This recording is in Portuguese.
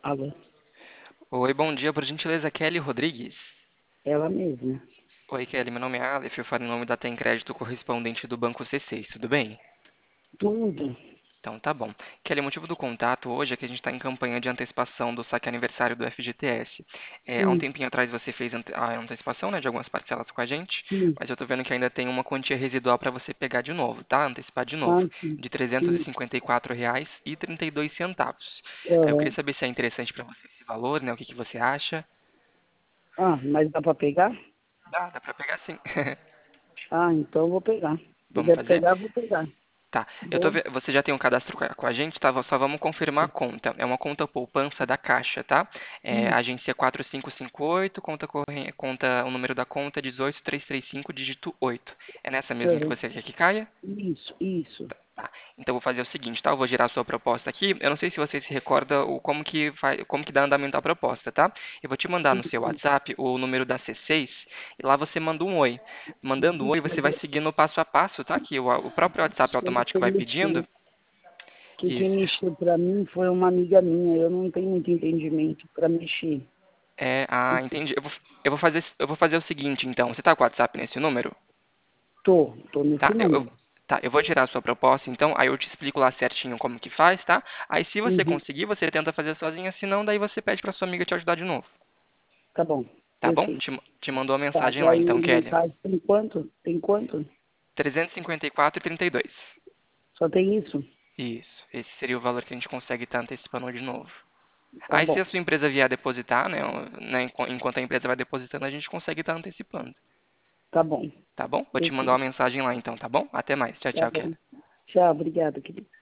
Alô, Oi, bom dia, por gentileza, Kelly Rodrigues. ela mesma. Oi, Kelly, meu nome é Aleph, eu falo em nome da Tem Crédito correspondente do Banco C6, tudo bem? Tudo. Então tá bom. Kelly, o motivo do contato hoje é que a gente está em campanha de antecipação do saque aniversário do FGTS. Há um Sim, tempinho atrás você fez a antecipação, né, de algumas parcelas com a gente, sim. mas eu tô vendo que ainda tem uma quantia residual para você pegar de novo, tá? Antecipar de Ah, novo, sim. de R$ trezentos e Sim. cinquenta e quatro reais e 32 centavos. Aí eu queria Aham. saber se é interessante para você esse valor, né? O que que você acha? Ah, mas dá pra pegar? Dá para pegar sim. Ah, então eu vou pegar. Se Vamos puder fazer? pegar, eu vou pegar. Tá, Vou? você já tem um cadastro com a gente, tá? Só vamos confirmar a conta. É uma conta poupança da Caixa, tá? É, Isso. agência 4558, conta, o número da conta é 18335, dígito 8. É nessa mesmo que Aham. você quer que caia? Isso. Tá. Então eu vou fazer o seguinte, tá? Eu vou gerar a sua proposta aqui. Eu não sei se você se recorda como que dá andamento à proposta, tá? Eu vou te mandar no Sim, seu sim. WhatsApp o número da C6 e lá você manda um oi. Mandando um oi, Isso, você mas vai seguindo o passo a passo, tá? Que o próprio WhatsApp eu não automático sei vai mexer. pedindo. Que quem Isso. mexeu pra mim foi uma amiga minha. Eu não tenho muito entendimento pra mexer. Entendi. Eu vou fazer o seguinte, então. Você tá com o WhatsApp nesse número? Tô nesse Tá, número. tá, eu vou gerar a sua proposta, então, aí eu te explico lá certinho como que faz, tá? Aí se você Uhum. conseguir, você tenta fazer sozinha, se não, daí você pede pra sua amiga te ajudar de novo. Tá bom. Tá bom? Perfeito. Te mandou a Tá, mensagem e lá, aí então, a Kelly. mensagem tem quanto? Tem quanto? 354,32. Só tem isso? Isso. Esse seria o valor que a gente consegue estar antecipando de novo. Tá Aí se bom. a sua empresa vier depositar, né, enquanto a empresa vai depositando, a gente consegue estar antecipando. Tá bom. Tá bom? Vou te mandar uma Perfeito. mensagem lá então, tá bom? Até mais. Tchau, Tá tchau, Kelly. bom. Tchau, obrigada, querido.